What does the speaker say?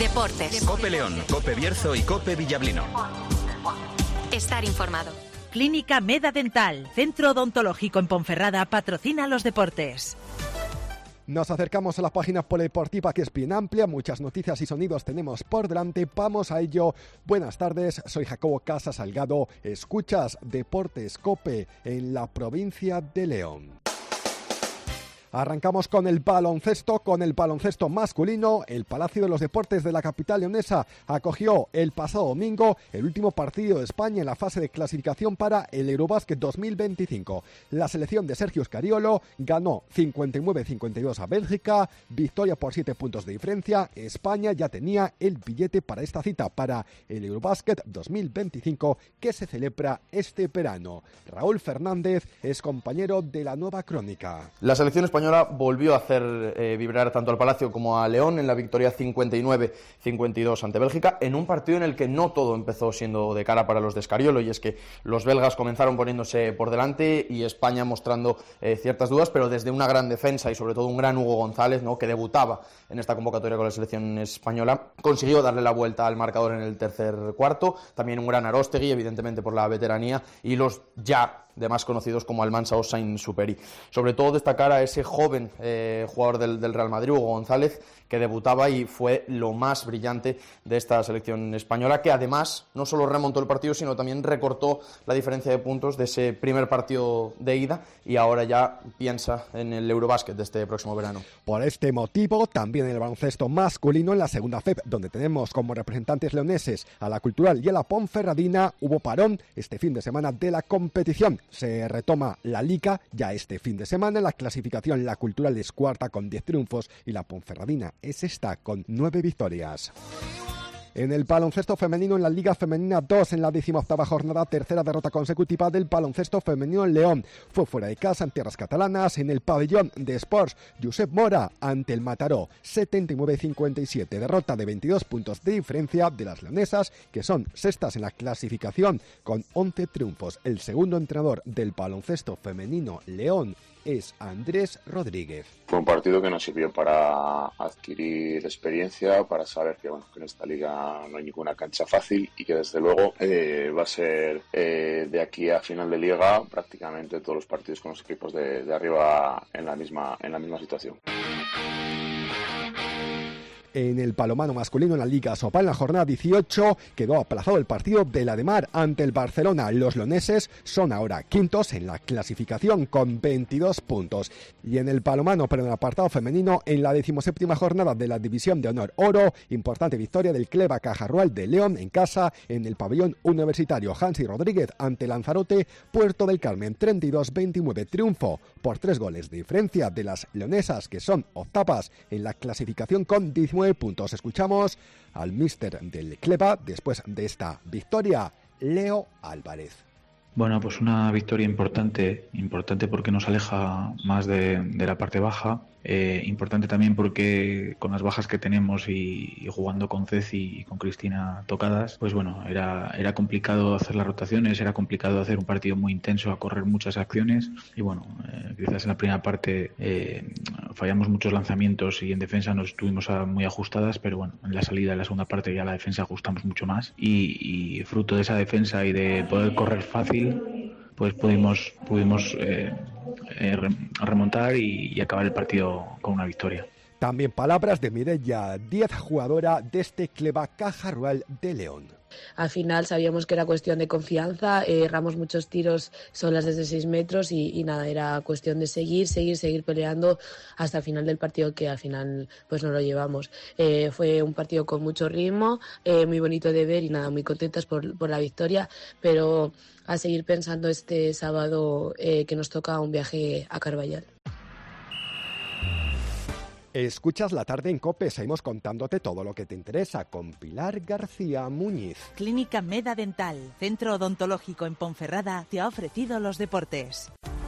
Deportes. COPE León, COPE Bierzo y COPE Villablino. Estar informado. Clínica Meda Dental, centro odontológico en Ponferrada, patrocina los deportes. Nos acercamos a la página polideportiva, que es bien amplia, muchas noticias y sonidos tenemos por delante, vamos a ello. Buenas tardes, soy Jacobo Casa Salgado, escuchas Deportes COPE en la provincia de León. Arrancamos con el baloncesto masculino. El Palacio de los Deportes de la capital leonesa acogió el pasado domingo el último partido de España en la fase de clasificación para el Eurobásquet 2025. La selección de Sergio Scariolo ganó 59-52 a Bélgica, victoria por 7 puntos de diferencia. España ya tenía el billete para esta cita para el Eurobásquet 2025 que se celebra este verano. Raúl Fernández es compañero de La Nueva Crónica. La selección española volvió a hacer vibrar tanto al Palacio como a León en la victoria 59-52 ante Bélgica, en un partido en el que no todo empezó siendo de cara para los de Scariolo, y es que los belgas comenzaron poniéndose por delante y España mostrando ciertas dudas, pero desde una gran defensa y sobre todo un gran Hugo González, ¿no?, que debutaba en esta convocatoria con la selección española, consiguió darle la vuelta al marcador en el tercer cuarto. También un gran Aróstegui, evidentemente por la veteranía, y los ya de más conocidos como Almansa o Saint Superi. Sobre todo destacar a ese joven jugador del Real Madrid, Hugo González, que debutaba y fue lo más brillante de esta selección española, que además no solo remontó el partido, sino también recortó la diferencia de puntos de ese primer partido de ida, y ahora ya piensa en el Eurobásquet de este próximo verano. Por este motivo, también en el baloncesto masculino, en la segunda FEP, donde tenemos como representantes leoneses a la Cultural y a la Ponferradina, hubo parón este fin de semana de la competición. Se retoma la Liga ya este fin de semana. En la clasificación, la Cultural es cuarta con 10 triunfos y la Ponferradina es sexta con 9 victorias. En el baloncesto femenino, en la Liga Femenina 2, en la 18ª jornada, tercera derrota consecutiva del baloncesto femenino en León. Fue fuera de casa, en tierras catalanas, en el pabellón de Sports Josep Mora, ante el Mataró, 79-57. Derrota de 22 puntos de diferencia de las leonesas, que son sextas en la clasificación con 11 triunfos. El segundo entrenador del baloncesto femenino León es Andrés Rodríguez. Fue un partido que nos sirvió para adquirir experiencia, para saber que, que en esta liga no hay ninguna cancha fácil y que desde luego va a ser de aquí a final de liga prácticamente todos los partidos con los equipos de arriba en la misma situación. En el balonmano masculino, en la Liga Sobal, en la jornada 18, quedó aplazado el partido de la de Mar ante el Barcelona. Los leoneses son ahora quintos en la clasificación con 22 puntos. Y en el balonmano, pero en el apartado femenino, en la 17ª jornada de la División de Honor Oro, importante victoria del Cleva Cajarrual de León en casa, en el pabellón universitario. Hansi Rodríguez ante Lanzarote, Puerto del Carmen, 32-29. Triunfo por 3 goles de diferencia de las leonesas, que son octavas en la clasificación con 19 puntos. Escuchamos al míster del Cleva después de esta victoria, Leo Álvarez. Bueno, pues una victoria importante porque nos aleja más de la parte baja. Importante también porque con las bajas que tenemos y jugando con Ceci y con Cristina tocadas, pues bueno, era complicado hacer las rotaciones, era complicado hacer un partido muy intenso, a correr muchas acciones, y bueno, quizás en la primera parte fallamos muchos lanzamientos y en defensa nos estuvimos muy ajustadas, pero bueno, en la salida de la segunda parte ya la defensa ajustamos mucho más, y fruto de esa defensa y de poder correr fácil, pues pudimos remontar y acabar el partido con una victoria. También palabras de Mireia Díaz, jugadora de este Cleva Cajarrual de León. Al final sabíamos que era cuestión de confianza, erramos muchos tiros solas desde 6 metros y nada, era cuestión de seguir peleando hasta el final del partido, que al final pues no lo llevamos. Fue un partido con mucho ritmo, muy bonito de ver y nada, muy contentas por la victoria, pero a seguir pensando este sábado que nos toca un viaje a Carballal. Escuchas La Tarde en COPE, seguimos contándote todo lo que te interesa con Pilar García Muñiz. Clínica Meda Dental, centro odontológico en Ponferrada, te ha ofrecido los deportes.